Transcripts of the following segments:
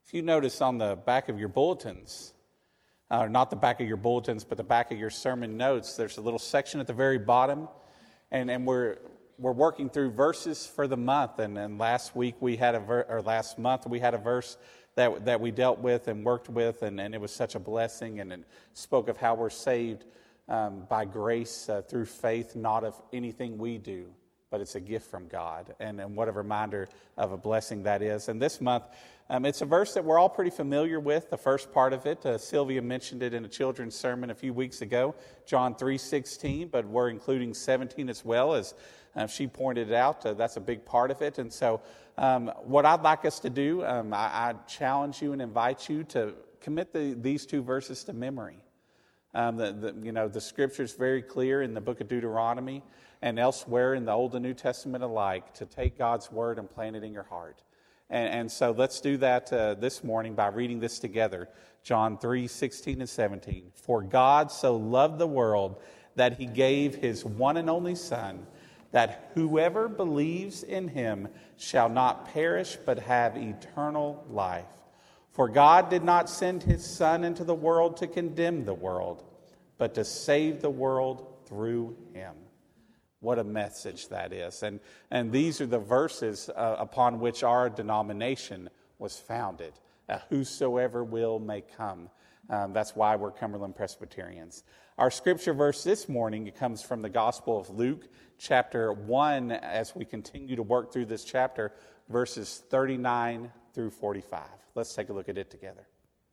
If you notice on the back of your bulletins, not the back of your bulletins, but the back of your sermon notes, there's a little section at the very bottom, and we're working through verses for the month. And last week we had last month we had a verse that we dealt with and worked with, and it was such a blessing, and it spoke of how we're saved by grace through faith, not of anything we do, but it's a gift from God. And what a reminder of a blessing that is. And this month, it's a verse that we're all pretty familiar with, the first part of it. Sylvia mentioned it in a children's sermon a few weeks ago, John 3:16, but we're including 17 as well, as she pointed out. That's a big part of it. And so what I'd like us to do, I challenge you and invite you to commit these two verses to memory. The Scripture is very clear in the book of Deuteronomy and elsewhere in the Old and New Testament alike to take God's Word and plant it in your heart. And so let's do that this morning by reading this together. John 3:16 and 17. For God so loved the world that He gave His one and only Son, that whoever believes in Him shall not perish but have eternal life. For God did not send His Son into the world to condemn the world, but to save the world through Him. What a message that is. And these are the verses upon which our denomination was founded. Whosoever will may come. That's why we're Cumberland Presbyterians. Our scripture verse this morning comes from the Gospel of Luke, chapter 1, as we continue to work through this chapter, verses 39 through 45. Let's take a look at it together.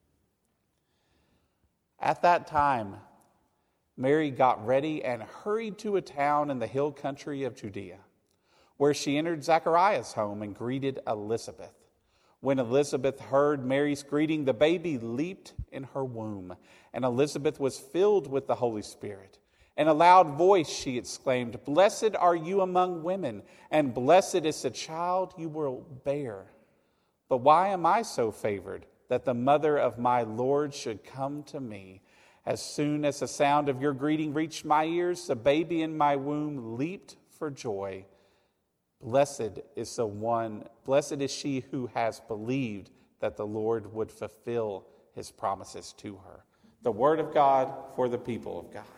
At that time, Mary got ready and hurried to a town in the hill country of Judea, where she entered Zachariah's home and greeted Elizabeth. When Elizabeth heard Mary's greeting, the baby leaped in her womb, and Elizabeth was filled with the Holy Spirit. In a loud voice she exclaimed, "Blessed are you among women, and blessed is the child you will bear. But why am I so favored that the mother of my Lord should come to me? As soon as the sound of your greeting reached my ears, the baby in my womb leaped for joy. Blessed is she who has believed that the Lord would fulfill His promises to her." The word of God for the people of God.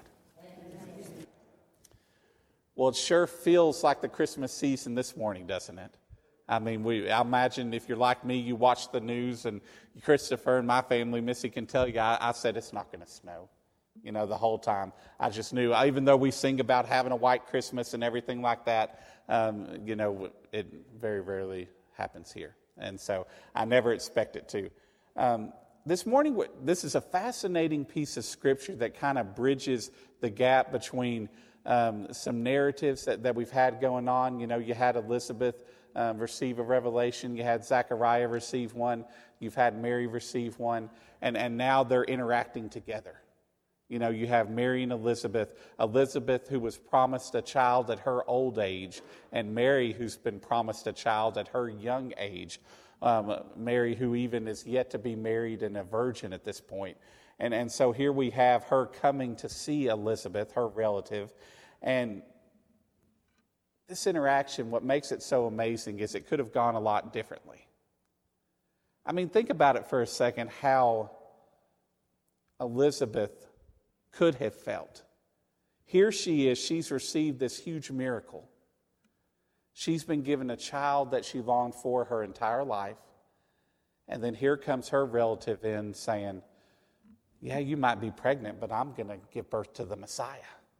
Well, it sure feels like the Christmas season this morning, doesn't it? I mean, I imagine if you're like me, you watch the news, and Christopher and my family, Missy can tell you, I said it's not going to snow, the whole time. I just knew, even though we sing about having a white Christmas and everything like that, it very rarely happens here. And so I never expect it to. This morning, this is a fascinating piece of Scripture that kind of bridges the gap between some narratives that we've had going on. You had Elizabeth receive a revelation. You had Zachariah receive one. You've had Mary receive one. And now they're interacting together. You have Mary and Elizabeth. Elizabeth, who was promised a child at her old age, and Mary, who's been promised a child at her young age. Mary, who even is yet to be married and a virgin at this point. And so here we have her coming to see Elizabeth, her relative. And this interaction, what makes it so amazing is it could have gone a lot differently. I mean, think about it for a second, how Elizabeth could have felt. Here she is, she's received this huge miracle. She's been given a child that she longed for her entire life. And then here comes her relative in saying, "Yeah, you might be pregnant, but I'm going to give birth to the Messiah."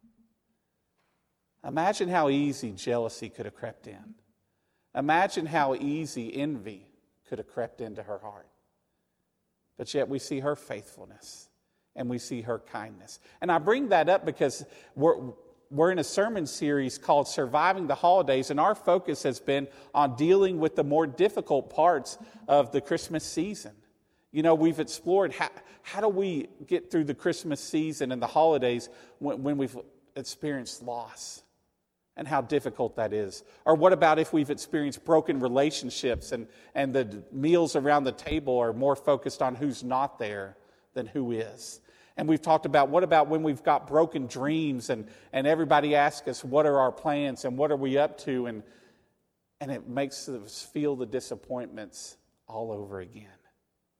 Imagine how easy jealousy could have crept in. Imagine how easy envy could have crept into her heart. But yet we see her faithfulness and we see her kindness. And I bring that up because we're in a sermon series called Surviving the Holidays, and our focus has been on dealing with the more difficult parts of the Christmas season. We've explored how do we get through the Christmas season and the holidays when we've experienced loss, and how difficult that is. Or what about if we've experienced broken relationships and the meals around the table are more focused on who's not there than who is. And we've talked about what about when we've got broken dreams and everybody asks us what are our plans and what are we up to, and it makes us feel the disappointments all over again.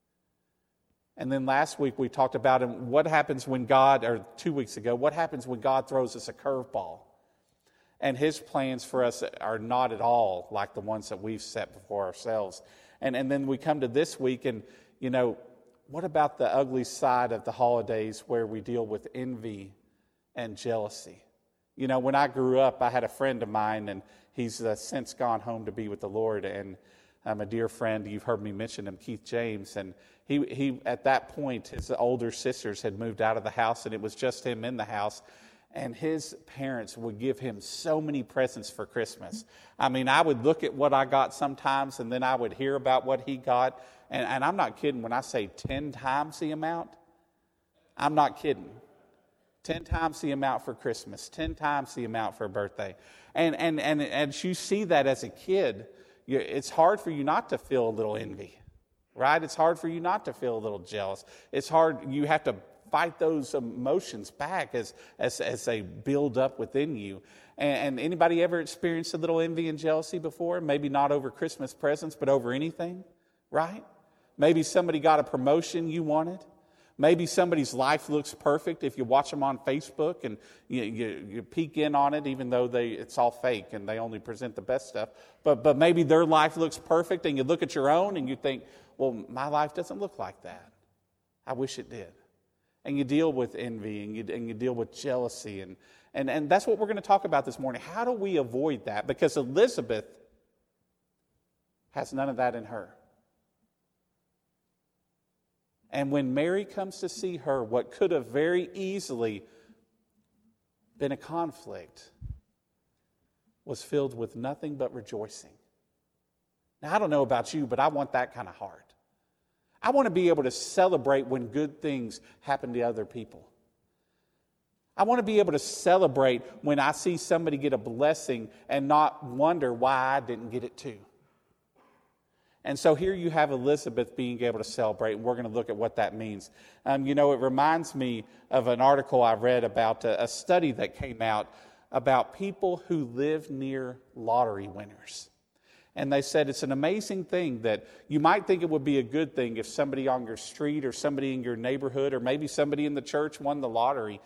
And then last week we talked about what happens when God, or 2 weeks ago, what happens when God throws us a curveball. And his plans for us are not at all like the ones that we've set before ourselves. And then we come to this week and, what about the ugly side of the holidays where we deal with envy and jealousy? When I grew up, I had a friend of mine, and he's since gone home to be with the Lord. And a dear friend, you've heard me mention him, Keith James. And he at that point, his older sisters had moved out of the house, and it was just him in the house. And his parents would give him so many presents for Christmas. I mean, I would look at what I got sometimes, and then I would hear about what he got. And I'm not kidding when I say 10 times the amount. I'm not kidding. 10 times the amount for Christmas, 10 times the amount for a birthday. And as you see that as a kid, it's hard for you not to feel a little envy, right? It's hard for you not to feel a little jealous. It's hard. You have to fight those emotions back as they build up within you. And anybody ever experienced a little envy and jealousy before? Maybe not over Christmas presents, but over anything, right? Maybe somebody got a promotion you wanted. Maybe somebody's life looks perfect if you watch them on Facebook and you peek in on it, even though it's all fake and they only present the best stuff. But maybe their life looks perfect, and you look at your own and you think, well, my life doesn't look like that. I wish it did. And you deal with envy and you deal with jealousy. And that's what we're going to talk about this morning. How do we avoid that? Because Elizabeth has none of that in her. And when Mary comes to see her, what could have very easily been a conflict was filled with nothing but rejoicing. Now, I don't know about you, but I want that kind of heart. I want to be able to celebrate when good things happen to other people. I want to be able to celebrate when I see somebody get a blessing and not wonder why I didn't get it too. And so here you have Elizabeth being able to celebrate, and we're going to look at what that means. It reminds me of an article I read about a study that came out about people who live near lottery winners. And they said it's an amazing thing that you might think it would be a good thing if somebody on your street or somebody in your neighborhood or maybe somebody in the church won the lottery.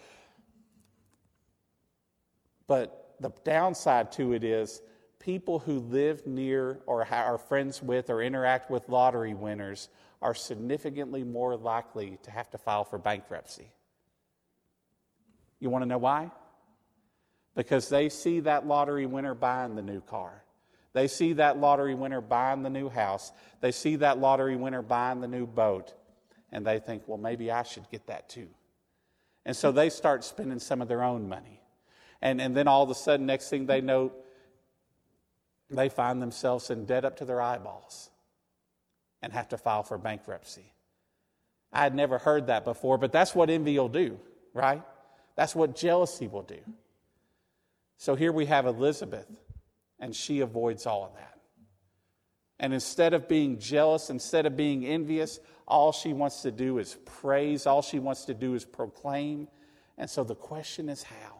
But the downside to it is people who live near or are friends with or interact with lottery winners are significantly more likely to have to file for bankruptcy. You want to know why? Because they see that lottery winner buying the new car. They see that lottery winner buying the new house. They see that lottery winner buying the new boat. And they think, well, maybe I should get that too. And so they start spending some of their own money. And then all of a sudden, next thing they know, they find themselves in debt up to their eyeballs and have to file for bankruptcy. I had never heard that before, but that's what envy will do, right? That's what jealousy will do. So here we have Elizabeth, and she avoids all of that. And instead of being jealous, instead of being envious, all she wants to do is praise. All she wants to do is proclaim. And so the question is how?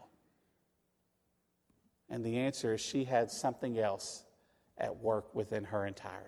And the answer is she had something else at work within her entirely.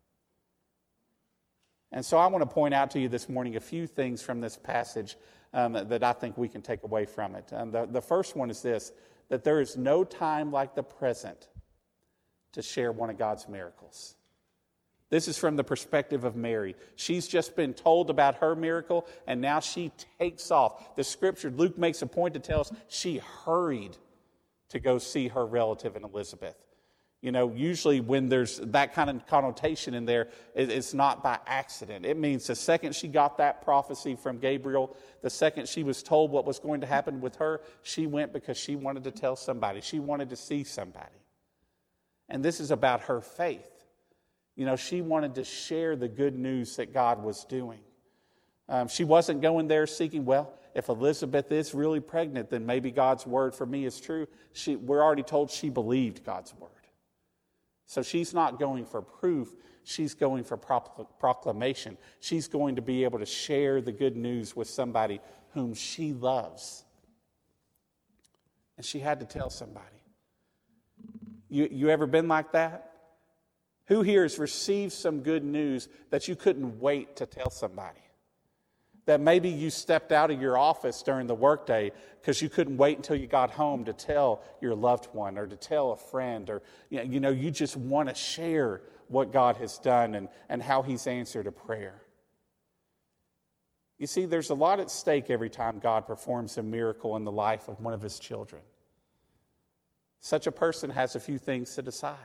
And so I want to point out to you this morning a few things from this passage that I think we can take away from it. The first one is this, that there is no time like the present to share one of God's miracles. This is from the perspective of Mary. She's just been told about her miracle, and now she takes off. The scripture, Luke makes a point to tell us she hurried to go see her relative in Elizabeth. Usually when there's that kind of connotation in there, it's not by accident. It means the second she got that prophecy from Gabriel, the second she was told what was going to happen with her, she went because she wanted to tell somebody. She wanted to see somebody. And this is about her faith. She wanted to share the good news that God was doing. She wasn't going there seeking, well, if Elizabeth is really pregnant, then maybe God's word for me is true. We're already told she believed God's word. So she's not going for proof. She's going for proclamation. She's going to be able to share the good news with somebody whom she loves. And she had to tell somebody. You ever been like that? Who here has received some good news that you couldn't wait to tell somebody? That maybe you stepped out of your office during the workday because you couldn't wait until you got home to tell your loved one or to tell a friend, or you just want to share what God has done and how He's answered a prayer. You see, there's a lot at stake every time God performs a miracle in the life of one of His children. Such a person has a few things to decide.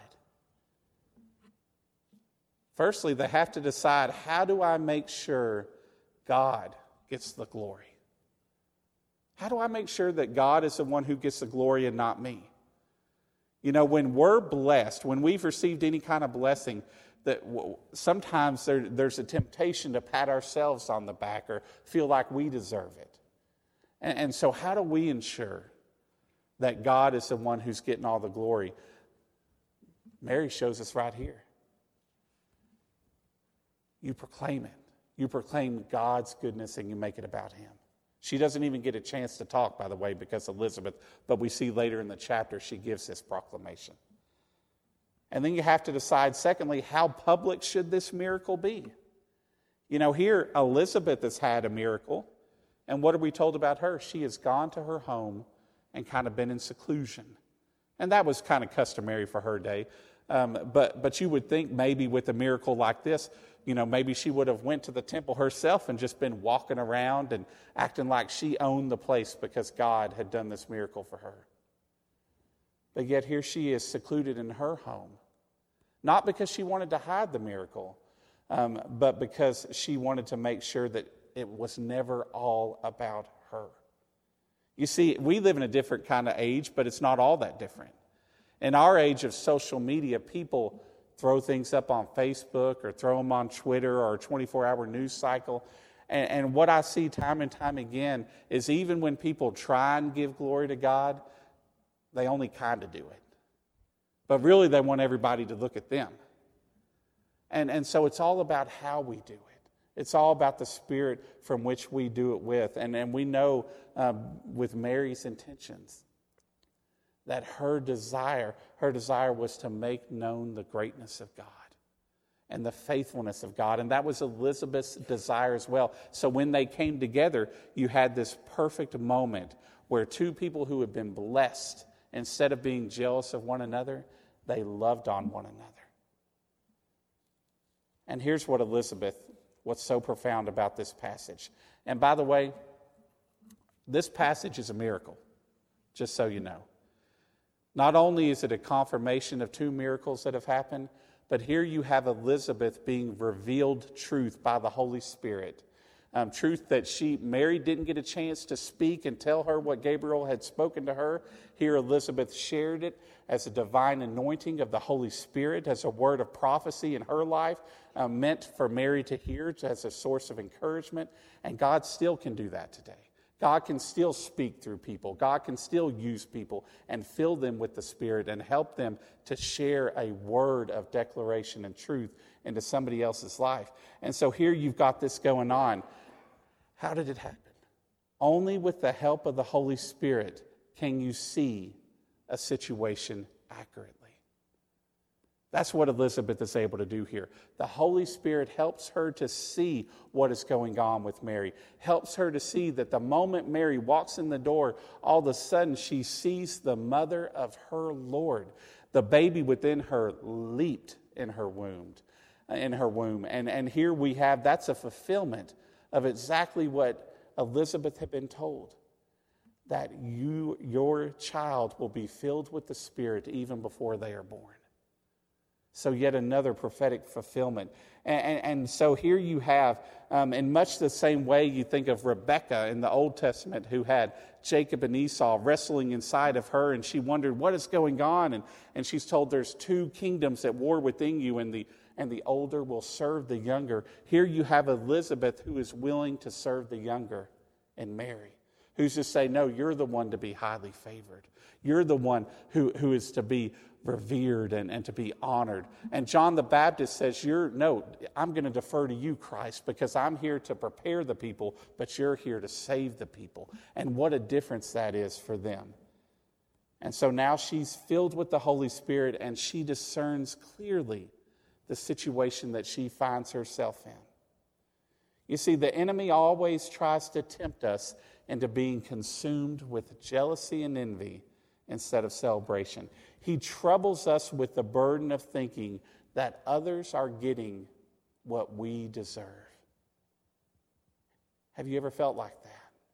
Firstly, they have to decide, how do I make sure God gets the glory? How do I make sure that God is the one who gets the glory and not me? When we're blessed, when we've received any kind of blessing, that sometimes there's a temptation to pat ourselves on the back or feel like we deserve it. And so how do we ensure that God is the one who's getting all the glory? Mary shows us right here. You proclaim it. You proclaim God's goodness and you make it about Him. She doesn't even get a chance to talk, by the way, because Elizabeth, but we see later in the chapter she gives this proclamation. And then you have to decide, secondly, how public should this miracle be? Here Elizabeth has had a miracle, and what are we told about her? She has gone to her home and kind of been in seclusion. And that was kind of customary for her day. But you would think maybe with a miracle like this, maybe she would have went to the temple herself and just been walking around and acting like she owned the place because God had done this miracle for her. But yet here she is secluded in her home. Not because she wanted to hide the miracle, but because she wanted to make sure that it was never all about her. You see, we live in a different kind of age, but it's not all that different. In our age of social media, people throw things up on Facebook or throw them on Twitter or a 24-hour news cycle. And what I see time and time again is even when people try and give glory to God, they only kind of do it. But really they want everybody to look at them. And so it's all about how we do it. It's all about the spirit from which we do it with. And we know with Mary's intentions that her desire was to make known the greatness of God and the faithfulness of God. And that was Elizabeth's desire as well. So when they came together, you had this perfect moment where two people who had been blessed, instead of being jealous of one another, they loved on one another. And here's what's so profound about this passage. And by the way, this passage is a miracle, just so you know. Not only is it a confirmation of two miracles that have happened, but here you have Elizabeth being revealed truth by the Holy Spirit. Truth that Mary didn't get a chance to speak and tell her what Gabriel had spoken to her. Here Elizabeth shared it as a divine anointing of the Holy Spirit, as a word of prophecy in her life, meant for Mary to hear as a source of encouragement. And God still can do that today. God can still speak through people. God can still use people and fill them with the Spirit and help them to share a word of declaration and truth into somebody else's life. And so here you've got this going on. How did it happen? Only with the help of the Holy Spirit can you see a situation accurately. That's what Elizabeth is able to do here. The Holy Spirit helps her to see what is going on with Mary, helps her to see that the moment Mary walks in the door, all of a sudden she sees the mother of her Lord. The baby within her leaped in her womb. And here we have, that's a fulfillment of exactly what Elizabeth had been told, that your child will be filled with the Spirit even before they are born. So yet another prophetic fulfillment. And so here you have, in much the same way you think of Rebekah in the Old Testament, who had Jacob and Esau wrestling inside of her, and she wondered what is going on. And she's told there's two kingdoms at war within you, and the older will serve the younger. Here you have Elizabeth who is willing to serve the younger, and Mary, who's to say, no, you're the one to be highly favored. You're the one who is to be revered and to be honored. And John the Baptist says, I'm going to defer to you, Christ, because I'm here to prepare the people, but you're here to save the people. And what a difference that is for them. And so now she's filled with the Holy Spirit, and she discerns clearly the situation that she finds herself in. You see, the enemy always tries to tempt us into being consumed with jealousy and envy instead of celebration. He troubles us with the burden of thinking that others are getting what we deserve. Have you ever felt like that?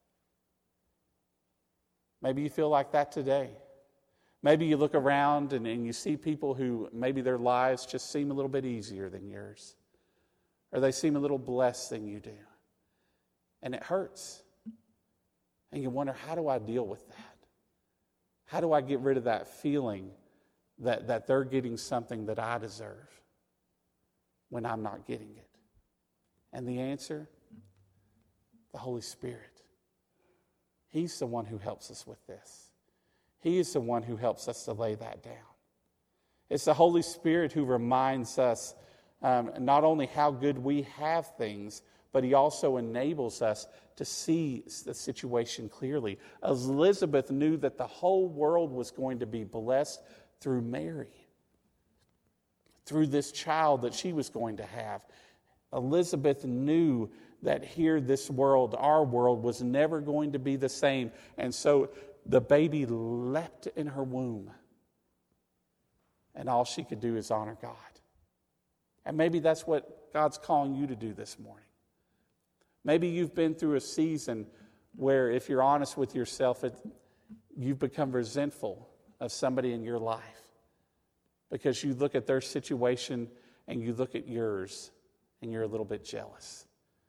Maybe you feel like that today. Maybe you look around and you see people who maybe their lives just seem a little bit easier than yours, or they seem a little blessed than you do. And it hurts. And you wonder, how do I deal with that? How do I get rid of that feeling that they're getting something that I deserve when I'm not getting it? And the answer? The Holy Spirit. He's the one who helps us with this. He is the one who helps us to lay that down. It's the Holy Spirit who reminds us not only how good we have things, but he also enables us to see the situation clearly. Elizabeth knew that the whole world was going to be blessed through Mary, through this child that she was going to have. Elizabeth knew that here, this world, our world, was never going to be the same. And so the baby leapt in her womb. And all she could do is honor God. And maybe that's what God's calling you to do this morning. Maybe you've been through a season where, if you're honest with yourself, you've become resentful of somebody in your life because you look at their situation and you look at yours and you're a little bit jealous.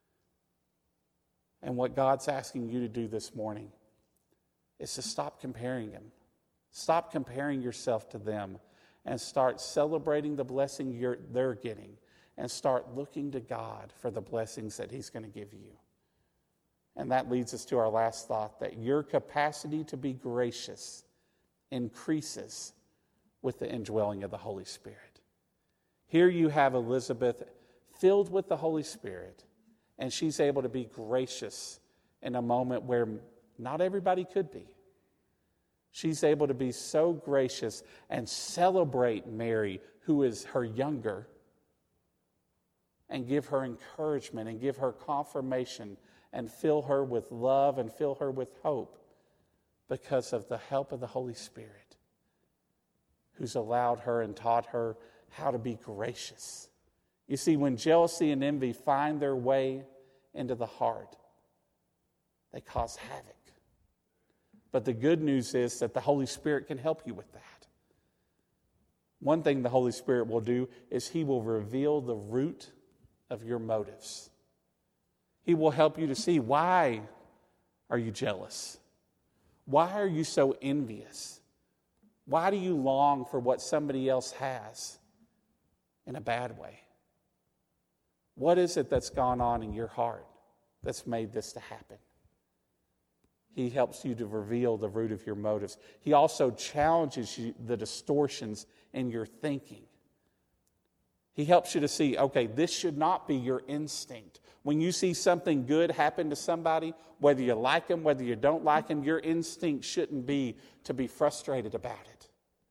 And what God's asking you to do this morning is to stop comparing them. Stop comparing yourself to them and start celebrating the blessing they're getting and start looking to God for the blessings that he's going to give you. And that leads us to our last thought, that your capacity to be gracious increases with the indwelling of the Holy Spirit. Here you have Elizabeth filled with the Holy Spirit, and she's able to be gracious in a moment where not everybody could be. She's able to be so gracious and celebrate Mary, who is her younger, and give her encouragement and give her confirmation and fill her with love and fill her with hope because of the help of the Holy Spirit, who's allowed her and taught her how to be gracious. You see, when jealousy and envy find their way into the heart, they cause havoc. But the good news is that the Holy Spirit can help you with that. One thing the Holy Spirit will do is he will reveal the root of your motives. He will help you to see, why are you jealous? Why are you so envious? Why do you long for what somebody else has in a bad way? What is it that's gone on in your heart that's made this to happen? He helps you to reveal the root of your motives. He also challenges you, the distortions in your thinking. He helps you to see, okay, this should not be your instinct. When you see something good happen to somebody, whether you like them, whether you don't like them, your instinct shouldn't be to be frustrated about it.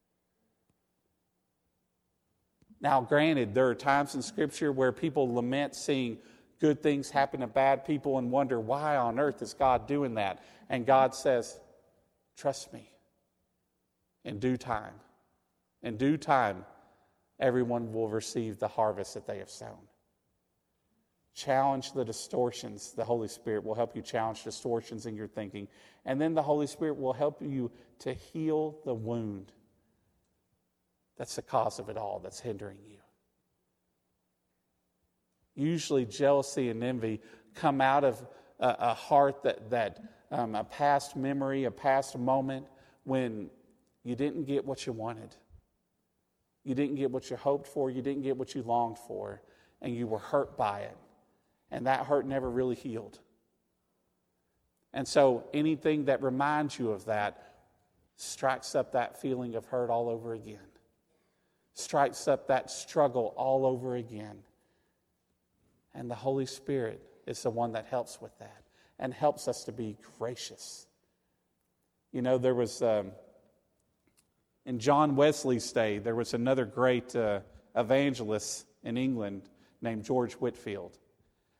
Now, granted, there are times in Scripture where people lament seeing good things happen to bad people and wonder, why on earth is God doing that? And God says, trust me. In due time, everyone will receive the harvest that they have sown. Challenge the distortions. The Holy Spirit will help you challenge distortions in your thinking. And then the Holy Spirit will help you to heal the wound that's the cause of it all, that's hindering you. Usually jealousy and envy come out of a heart that a past memory, a past moment when you didn't get what you wanted. You didn't get what you hoped for. You didn't get what you longed for. And you were hurt by it. And that hurt never really healed. And so anything that reminds you of that strikes up that feeling of hurt all over again. Strikes up that struggle all over again. And the Holy Spirit is the one that helps with that and helps us to be gracious. You know, there was, in John Wesley's day, there was another great evangelist in England named George Whitefield.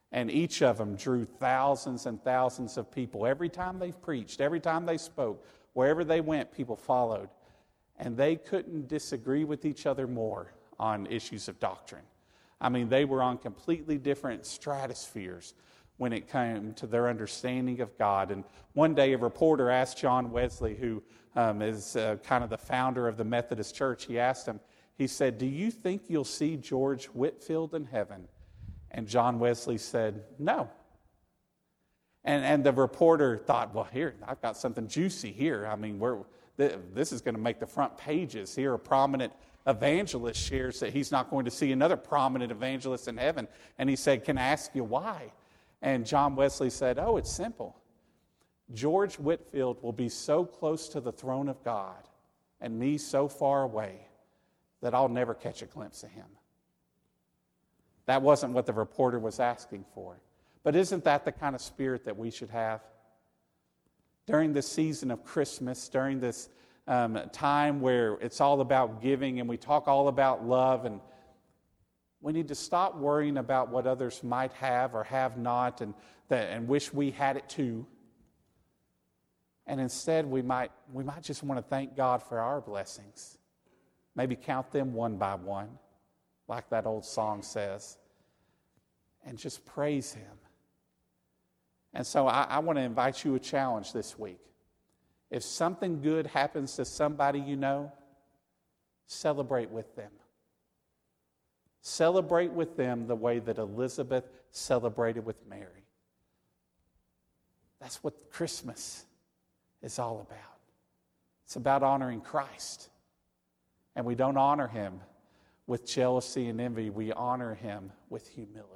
And each of them drew thousands and thousands of people. Every time they preached, every time they spoke, wherever they went, people followed. And they couldn't disagree with each other more on issues of doctrine. I mean, they were on completely different stratospheres when it came to their understanding of God. And one day a reporter asked John Wesley, who is kind of the founder of the Methodist Church, he asked him, he said, "Do you think you'll see George Whitefield in heaven?" And John Wesley said, "No." And the reporter thought, well, here, I've got something juicy here. I mean, this is going to make the front pages. Here, a prominent evangelist shares that he's not going to see another prominent evangelist in heaven. And he said, "Can I ask you why?" And John Wesley said, "Oh, it's simple. George Whitefield will be so close to the throne of God and me so far away that I'll never catch a glimpse of him." That wasn't what the reporter was asking for. But isn't that the kind of spirit that we should have? During this season of Christmas, during this time where it's all about giving and we talk all about love, and we need to stop worrying about what others might have or have not and wish we had it too. And instead, we might just want to thank God for our blessings. Maybe count them one by one, like that old song says, and just praise Him. And so I want to invite you a challenge this week. If something good happens to somebody you know, celebrate with them. Celebrate with them the way that Elizabeth celebrated with Mary. That's what Christmas is all about. It's about honoring Christ. And we don't honor Him with jealousy and envy. We honor Him with humility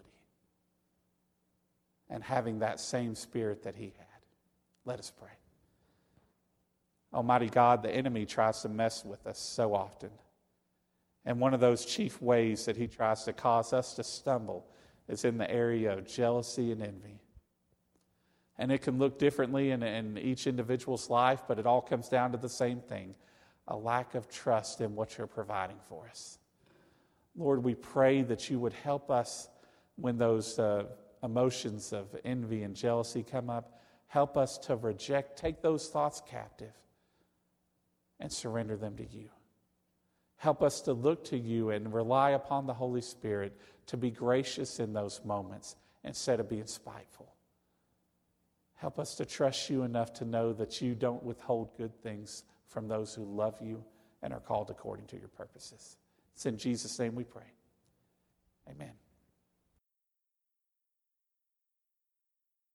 and having that same spirit that He had. Let us pray. Almighty God, the enemy tries to mess with us so often. And one of those chief ways that he tries to cause us to stumble is in the area of jealousy and envy. And it can look differently in each individual's life, but it all comes down to the same thing, a lack of trust in what you're providing for us. Lord, we pray that you would help us when those emotions of envy and jealousy come up. Help us to take those thoughts captive and surrender them to you. Help us to look to you and rely upon the Holy Spirit to be gracious in those moments instead of being spiteful. Help us to trust you enough to know that you don't withhold good things from those who love you and are called according to your purposes. It's in Jesus' name we pray.